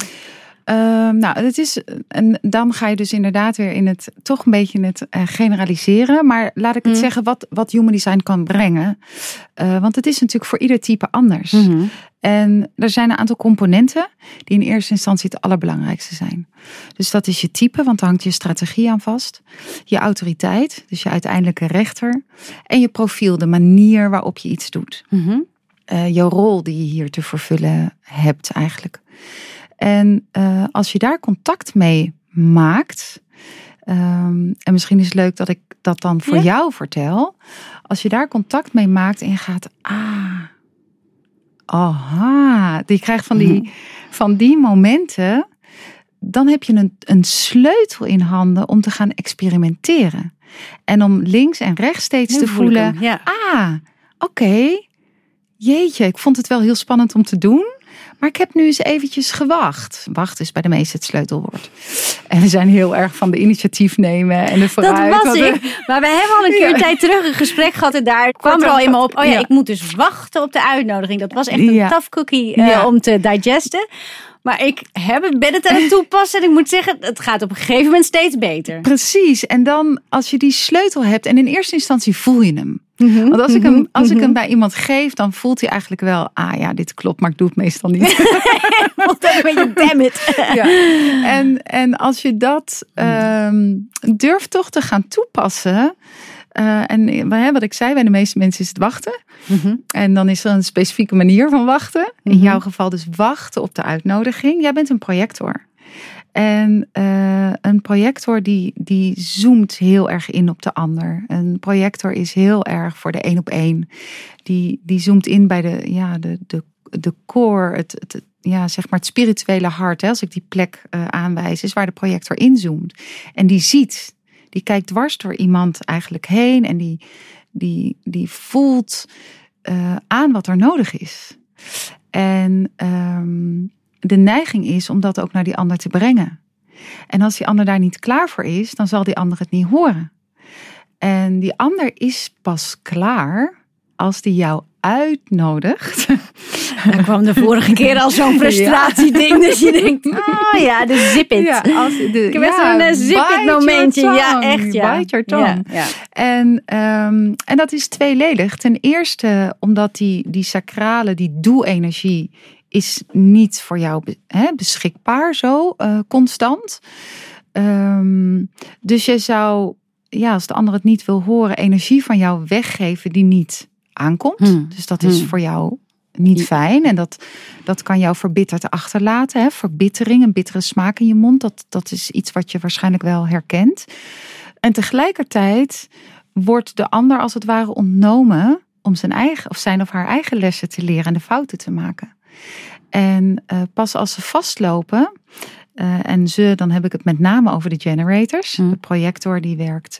het is, en dan ga je dus inderdaad weer in het toch een beetje het generaliseren. Maar laat ik het zeggen wat human design kan brengen. Want het is natuurlijk voor ieder type anders. En er zijn een aantal componenten die in eerste instantie het allerbelangrijkste zijn. Dus dat is je type, want daar hangt je strategie aan vast. Je autoriteit, dus je uiteindelijke rechter. En je profiel, de manier waarop je iets doet. Jouw rol die je hier te vervullen hebt eigenlijk. En als je daar contact mee maakt, en misschien is het leuk dat ik dat dan voor jou vertel. Als je daar contact mee maakt en je gaat, die krijgt van die momenten, dan heb je een sleutel in handen om te gaan experimenteren. En om links en rechts steeds te voelen, oké, jeetje, ik vond het wel heel spannend om te doen. Maar ik heb nu eens eventjes gewacht. Wacht is bij de meesten het sleutelwoord. En we zijn heel erg van de initiatief nemen en de vooruit. Dat was ik. Maar we hebben al een keer een tijd terug een gesprek gehad. En daar kwam er al in me op. Ik moet dus wachten op de uitnodiging. Dat was echt een tough cookie om te digesten. Maar ik ben het aan het toepassen. En ik moet zeggen, het gaat op een gegeven moment steeds beter. Precies. En dan als je die sleutel hebt. En in eerste instantie voel je hem. Want als ik hem bij iemand geef, dan voelt hij eigenlijk wel, dit klopt, maar ik doe het meestal niet. Voelt ook een beetje, damn it. Ja. En als je dat durft toch te gaan toepassen. En wat ik zei, bij de meeste mensen is het wachten. En dan is er een specifieke manier van wachten. In jouw geval dus wachten op de uitnodiging. Jij bent een projector. En een projector die zoomt heel erg in op de ander. Een projector is heel erg voor de 1-op-1. Die zoomt in bij de core, het spirituele hart. Hè, als ik die plek aanwijs, is waar de projector inzoomt. En die kijkt dwars door iemand eigenlijk heen. En die voelt aan wat er nodig is. En de neiging is om dat ook naar die ander te brengen. En als die ander daar niet klaar voor is, dan zal die ander het niet horen. En die ander is pas klaar als die jou uitnodigt. Dan kwam de vorige keer al zo'n frustratieding. Dus je denkt, de zip it. Ja, ik heb echt een zip it momentje. Ja, echt. Ja. Bite your tongue. Ja. En dat is tweeledig. Ten eerste omdat die sacrale, die doe-energie is niet voor jou beschikbaar zo constant. Dus je zou, als de ander het niet wil horen, energie van jou weggeven die niet aankomt. Dus dat is voor jou niet fijn. En dat kan jou verbitterd achterlaten. Hè? Verbittering, een bittere smaak in je mond. Dat is iets wat je waarschijnlijk wel herkent. En tegelijkertijd wordt de ander als het ware ontnomen om zijn of haar eigen lessen te leren en de fouten te maken. En pas als ze vastlopen, dan heb ik het met name over de generators. De projector die werkt,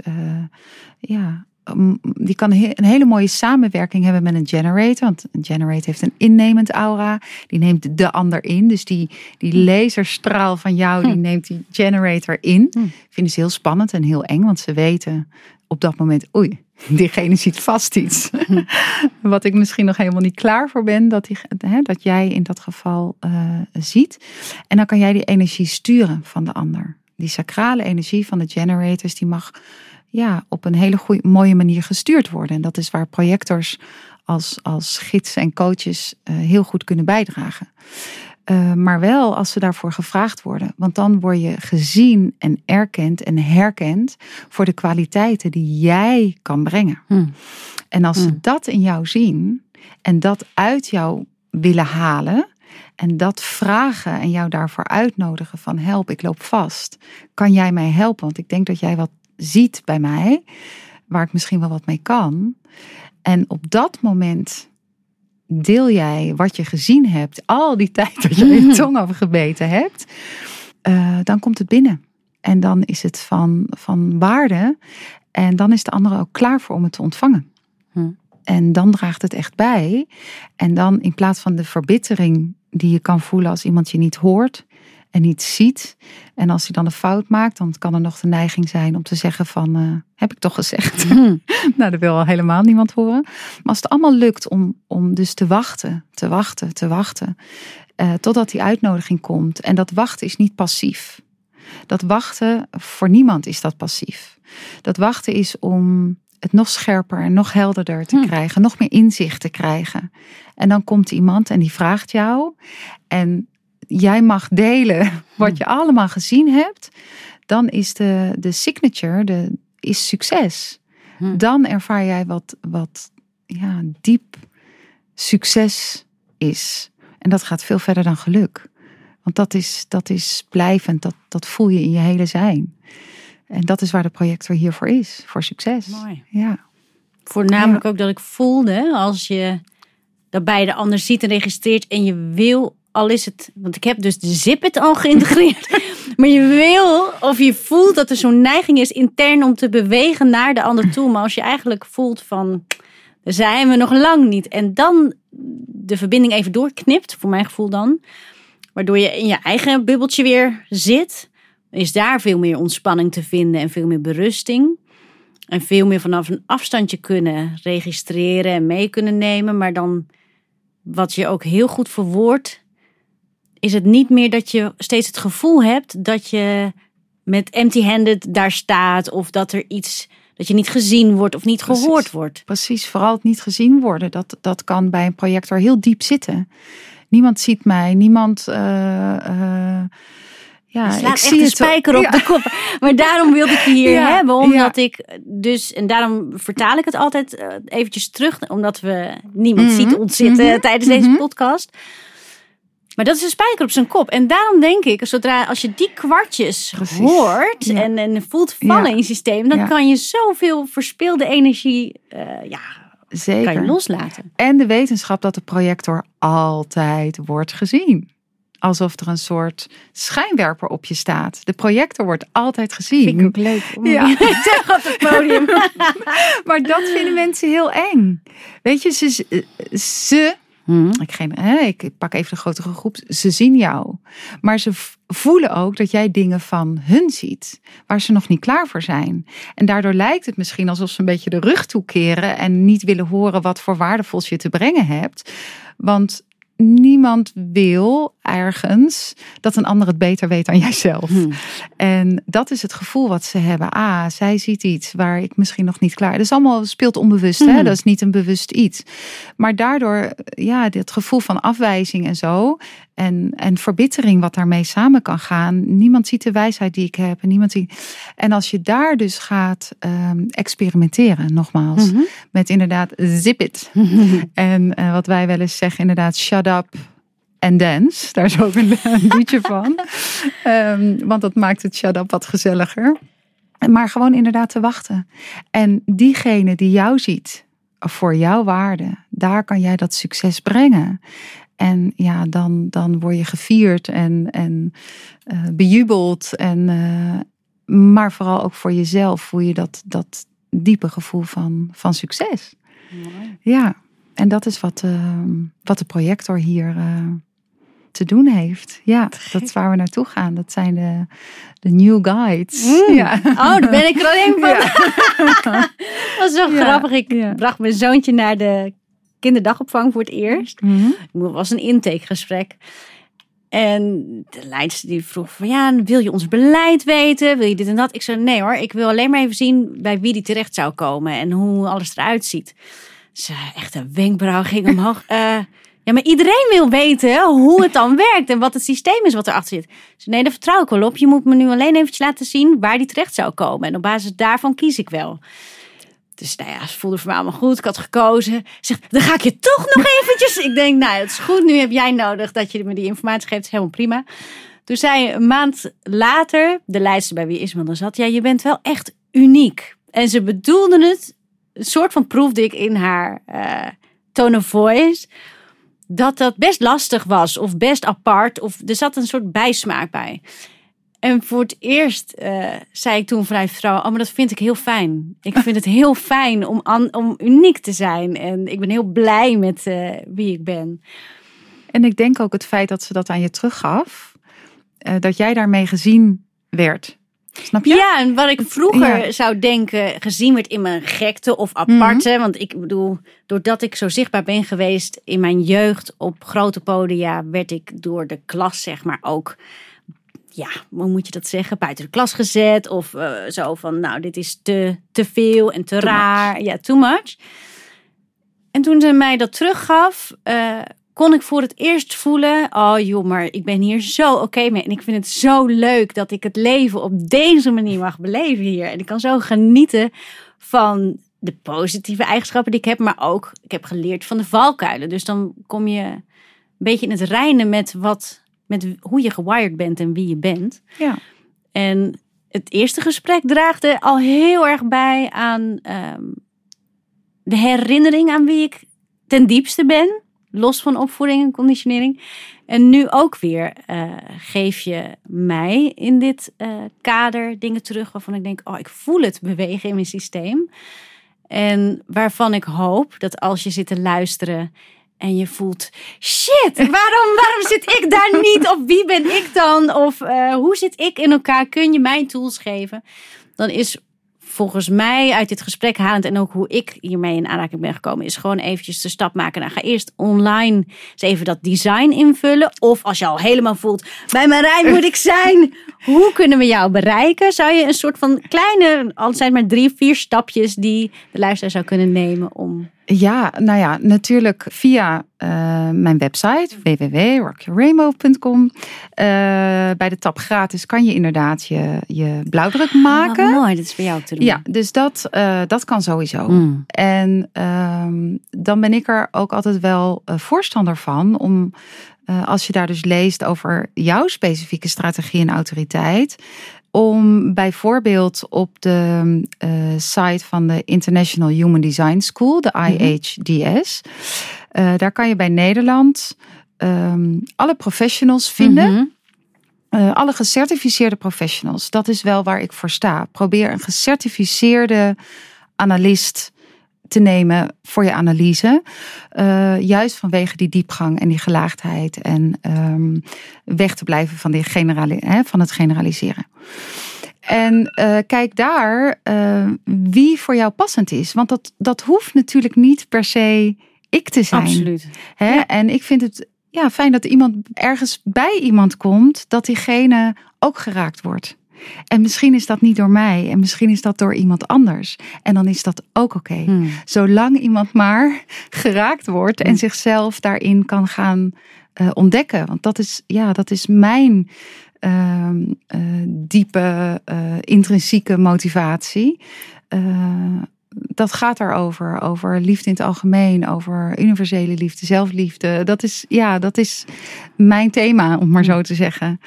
die kan een hele mooie samenwerking hebben met een generator. Want een generator heeft een innemend aura. Die neemt de ander in. Dus die laserstraal van jou, die neemt die generator in. Vinden ze heel spannend en heel eng. Want ze weten op dat moment, diegene ziet vast iets. Wat ik misschien nog helemaal niet klaar voor ben. Dat jij in dat geval ziet. En dan kan jij die energie sturen van de ander. Die sacrale energie van de generators, die mag op een hele mooie manier gestuurd worden. En dat is waar projectors als gidsen en coaches heel goed kunnen bijdragen. Maar wel als ze daarvoor gevraagd worden. Want dan word je gezien en erkend en herkend voor de kwaliteiten die jij kan brengen. En als ze dat in jou zien en dat uit jou willen halen en dat vragen en jou daarvoor uitnodigen van help, ik loop vast. Kan jij mij helpen? Want ik denk dat jij wat ziet bij mij, waar ik misschien wel wat mee kan. En op dat moment deel jij wat je gezien hebt, al die tijd dat je je tong afgebeten hebt, dan komt het binnen. En dan is het van waarde. En dan is de andere ook klaar voor om het te ontvangen. En dan draagt het echt bij. En dan in plaats van de verbittering die je kan voelen als iemand je niet hoort en niet ziet. En als hij dan een fout maakt, dan kan er nog de neiging zijn om te zeggen van, heb ik toch gezegd? Nou, dat wil al helemaal niemand horen. Maar als het allemaal lukt om dus te wachten. Totdat die uitnodiging komt. En dat wachten is niet passief. Dat wachten, voor niemand is dat passief. Dat wachten is om het nog scherper en nog helderder te krijgen. Nog meer inzicht te krijgen. En dan komt iemand en die vraagt jou. En jij mag delen wat je allemaal gezien hebt. Dan is de signature, is succes. Dan ervaar jij wat diep succes is. En dat gaat veel verder dan geluk. Want dat is blijvend. Dat voel je in je hele zijn. En dat is waar de projector hiervoor is. Voor succes. Mooi. Ja. Voornamelijk ook dat ik voelde, als je dat bij de ander ziet en registreert en je wil, al is het, want ik heb dus de zip it al geïntegreerd. Maar je wil, of je voelt dat er zo'n neiging is intern om te bewegen naar de ander toe. Maar als je eigenlijk voelt van, daar zijn we nog lang niet. En dan de verbinding even doorknipt, voor mijn gevoel dan. Waardoor je in je eigen bubbeltje weer zit. Is daar veel meer ontspanning te vinden en veel meer berusting. En veel meer vanaf een afstandje kunnen registreren en mee kunnen nemen. Maar dan, wat je ook heel goed verwoordt, is het niet meer dat je steeds het gevoel hebt dat je met empty-handed daar staat. Of dat er iets Dat je niet gezien wordt of niet gehoord wordt. Precies, vooral het niet gezien worden. Dat kan bij een projector heel diep zitten. Niemand ziet mij, niemand... je slaat echt een spijker op de kop. Maar daarom wilde ik je hier hebben. Omdat ik dus... En daarom vertaal ik het altijd eventjes terug. Omdat niemand ziet ons zitten tijdens deze podcast. Maar dat is een spijker op zijn kop. En daarom denk ik, als je die kwartjes hoort en voelt vallen in je systeem, dan kan je zoveel verspilde energie zeker. Kan je loslaten. En de wetenschap dat de projector altijd wordt gezien. Alsof er een soort schijnwerper op je staat. De projector wordt altijd gezien. Vind ik ook leuk. Ja. Zeg op het podium. Maar dat vinden mensen heel eng. Weet je, ik pak even de grotere groep. Ze zien jou. Maar ze voelen ook dat jij dingen van hun ziet. Waar ze nog niet klaar voor zijn. En daardoor lijkt het misschien alsof ze een beetje de rug toekeren. En niet willen horen wat voor waardevols je te brengen hebt. Want niemand wil ergens dat een ander het beter weet dan jijzelf. En dat is het gevoel wat ze hebben. Zij ziet iets waar ik misschien nog niet klaar. Dat is allemaal speelt onbewust. Hè? Dat is niet een bewust iets. Maar daardoor, dit gevoel van afwijzing en zo. En verbittering wat daarmee samen kan gaan. Niemand ziet de wijsheid die ik heb. En als je daar dus gaat experimenteren, nogmaals. Met inderdaad zip it. En wat wij wel eens zeggen, inderdaad shut up and dance. Daar is ook een liedje van. Want dat maakt het shut up wat gezelliger. Maar gewoon inderdaad te wachten. En diegene die jou ziet, voor jouw waarde, daar kan jij dat succes brengen. En dan word je gevierd en bejubeld. Maar vooral ook voor jezelf voel je dat diepe gevoel van succes. Mooi. Ja, en dat is wat de projector hier te doen heeft. Ja, dat is waar we naartoe gaan. Dat zijn de new guides. Ja. Oh, daar ben ik er alleen van. Dat is zo grappig. Ik bracht mijn zoontje naar de kinderdagopvang voor het eerst. Het was een intakegesprek. En de leidster die vroeg van wil je ons beleid weten? Wil je dit en dat? Ik zei nee hoor, ik wil alleen maar even zien bij wie die terecht zou komen en hoe alles eruit ziet. Dus echt een wenkbrauw ging omhoog. Maar iedereen wil weten hoe het dan werkt en wat het systeem is wat erachter zit. Dus nee, daar vertrouw ik wel op. Je moet me nu alleen eventjes laten zien waar die terecht zou komen. En op basis daarvan kies ik wel. Dus ze voelde voor mij allemaal goed. Ik had gekozen. Zegt, dan ga ik je toch nog eventjes. Ik denk, dat is goed. Nu heb jij nodig dat je me die informatie geeft. Is helemaal prima. Toen zei een maand later, de leidster bij wie Ismael dan zat. Je bent wel echt uniek. En ze bedoelde het, een soort van proefde ik in haar tone of voice, dat best lastig was. Of best apart. Of er zat een soort bijsmaak bij. En voor het eerst zei ik toen vanuit vertrouwen, maar dat vind ik heel fijn. Ik vind het heel fijn om uniek te zijn. En ik ben heel blij met wie ik ben. En ik denk ook het feit dat ze dat aan je teruggaf, dat jij daarmee gezien werd. Snap je? Ja, en wat ik vroeger zou denken, gezien werd in mijn gekte of aparte. Want ik bedoel, doordat ik zo zichtbaar ben geweest in mijn jeugd op grote podia, werd ik door de klas zeg maar ook, hoe moet je dat zeggen, buiten de klas gezet. Of zo van, dit is te veel en te raar. Ja, too much. En toen ze mij dat teruggaf, kon ik voor het eerst voelen, maar ik ben hier zo oké mee. En ik vind het zo leuk dat ik het leven op deze manier mag beleven hier. En ik kan zo genieten van de positieve eigenschappen die ik heb. Maar ook, ik heb geleerd van de valkuilen. Dus dan kom je een beetje in het reinen met hoe je gewired bent en wie je bent. Ja. En het eerste gesprek draagde al heel erg bij aan de herinnering aan wie ik ten diepste ben. Los van opvoeding en conditionering. En nu ook weer geef je mij in dit kader dingen terug waarvan ik denk, ik voel het bewegen in mijn systeem. En waarvan ik hoop dat als je zit te luisteren en je voelt, shit, waarom zit ik daar niet? Of wie ben ik dan? Of hoe zit ik in elkaar? Kun je mij tools geven? Dan is volgens mij uit dit gesprek halend en ook hoe ik hiermee in aanraking ben gekomen, is gewoon eventjes de stap maken. Nou, ga eerst online eens even dat design invullen. Of als je al helemaal voelt, bij Marijn moet ik zijn. Hoe kunnen we jou bereiken? Zou je een soort van kleine, al zijn het maar 3-4 stapjes die de luisteraar zou kunnen nemen om... Ja, nou ja, natuurlijk via mijn website www.rockyourrainbow.com. Bij de tab gratis kan je inderdaad je blauwdruk maken. Wat mooi, dat is voor jou te doen. Ja, dus dat kan sowieso. En dan ben ik er ook altijd wel voorstander van om, als je daar dus leest over jouw specifieke strategie en autoriteit, om bijvoorbeeld op de site van de International Human Design School, de IHDS. Daar kan je bij Nederland alle professionals vinden. Alle gecertificeerde professionals. Dat is wel waar ik voor sta. Probeer een gecertificeerde analist te nemen voor je analyse. Juist vanwege die diepgang en die gelaagdheid. En weg te blijven van, van het generaliseren. En kijk daar wie voor jou passend is. Want dat hoeft natuurlijk niet per se ik te zijn. Absoluut. Ja. En ik vind het fijn dat iemand ergens bij iemand komt, dat diegene ook geraakt wordt. En misschien is dat niet door mij. En misschien is dat door iemand anders. En dan is dat ook oké. Zolang iemand maar geraakt wordt en zichzelf daarin kan gaan ontdekken. Want dat is mijn diepe, intrinsieke motivatie. Dat gaat daarover. Over liefde in het algemeen. Over universele liefde, zelfliefde. Dat is mijn thema, om maar zo te zeggen.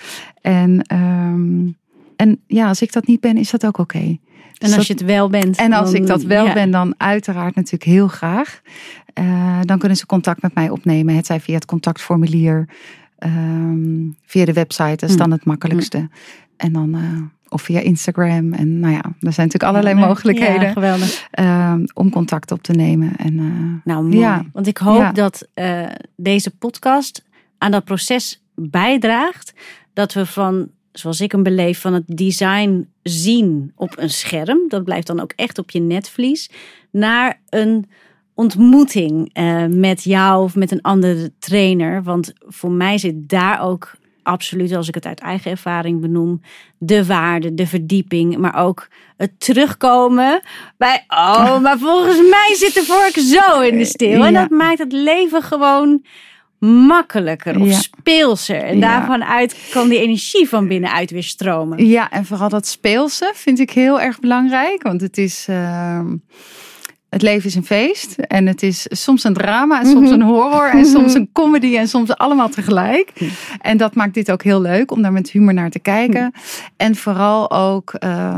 En als ik dat niet ben, is dat ook oké. En als je het wel bent. En als ik dat wel ben, dan uiteraard natuurlijk heel graag. Dan kunnen ze contact met mij opnemen. Het zij via het contactformulier. Via de website, dat is dan het makkelijkste. En dan, of via Instagram. En nou ja, er zijn natuurlijk allerlei mogelijkheden. Ja, geweldig. Om contact op te nemen. En, nou, mooi. Ja. Want ik hoop dat deze podcast aan dat proces bijdraagt. Dat we van, zoals ik hem beleef, van het design zien op een scherm. Dat blijft dan ook echt op je netvlies. Naar een ontmoeting met jou of met een andere trainer. Want voor mij zit daar ook absoluut, als ik het uit eigen ervaring benoem, de waarde, de verdieping, maar ook het terugkomen bij, maar volgens mij zit de vork zo in de steel. En dat maakt het leven gewoon makkelijker of speelser. En daarvan uit kan die energie van binnenuit weer stromen. Ja, en vooral dat speelse vind ik heel erg belangrijk. Want het is... Het leven is een feest en het is soms een drama en soms een horror en soms een comedy en soms allemaal tegelijk. En dat maakt dit ook heel leuk om daar met humor naar te kijken. En vooral ook,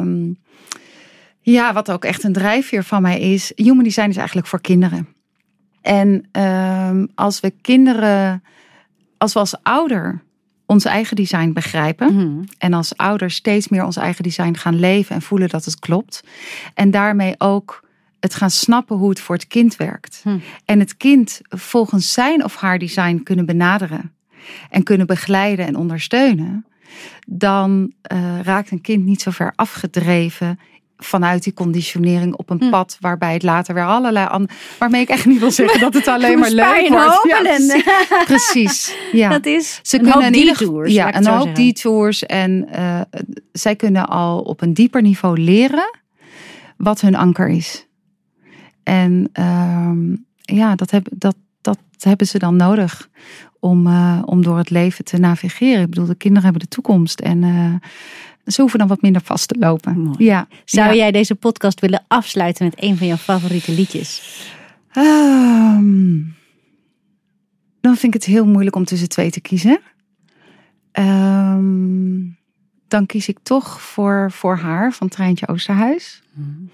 wat ook echt een drijfveer van mij is, human design is eigenlijk voor kinderen. En als we als ouder ons eigen design begrijpen en als ouder steeds meer ons eigen design gaan leven en voelen dat het klopt. En daarmee ook het gaan snappen hoe het voor het kind werkt. En het kind volgens zijn of haar design kunnen benaderen. En kunnen begeleiden en ondersteunen. Dan raakt een kind niet zo ver afgedreven vanuit die conditionering op een pad waarbij het later weer allerlei waarmee ik echt niet wil zeggen dat het alleen maar leuk wordt. Precies. Ja. Dat is ze een kunnen hoop detours. Ja, een hoop detours. En zij kunnen al op een dieper niveau leren wat hun anker is. En dat hebben ze dan nodig om door het leven te navigeren. Ik bedoel, de kinderen hebben de toekomst en ze hoeven dan wat minder vast te lopen. Mooi. Ja. Zou jij deze podcast willen afsluiten met een van jouw favoriete liedjes? Dan vind ik het heel moeilijk om tussen 2 te kiezen. Dan kies ik toch voor haar van Treintje Oosterhuis.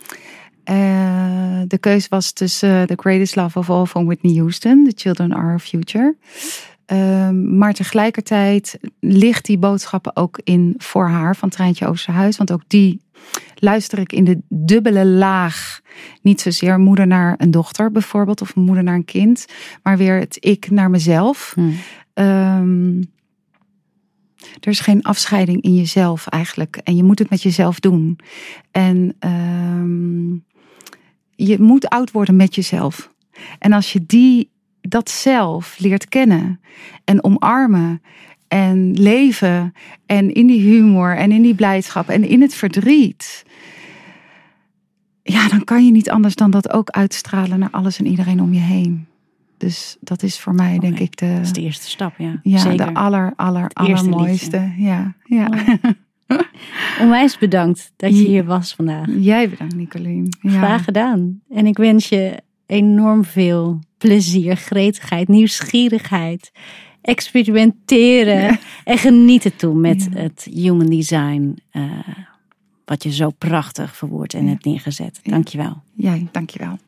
De keus was tussen The Greatest Love of All van Whitney Houston, The Children Are Our Future. Maar tegelijkertijd ligt die boodschappen ook in voor haar van Treintje Oosterhuis. Want ook die luister ik in de dubbele laag. Niet zozeer moeder naar een dochter bijvoorbeeld of een moeder naar een kind. Maar weer het ik naar mezelf. Er is geen afscheiding in jezelf eigenlijk. En je moet het met jezelf doen. En je moet oud worden met jezelf. En als je dat zelf leert kennen en omarmen en leven en in die humor en in die blijdschap en in het verdriet, ja, dan kan je niet anders dan dat ook uitstralen naar alles en iedereen om je heen. Dus dat is voor mij denk ik dat is de eerste stap, ja. Ja, zeker. De allermooiste. Ja. Onwijs bedankt dat je hier was vandaag. Jij bedankt, Nicolien. Ja. Graag gedaan. En ik wens je enorm veel plezier, gretigheid, nieuwsgierigheid, experimenteren en genieten toe met het human design, wat je zo prachtig verwoordt en hebt neergezet. Dankjewel. Jij, dankjewel.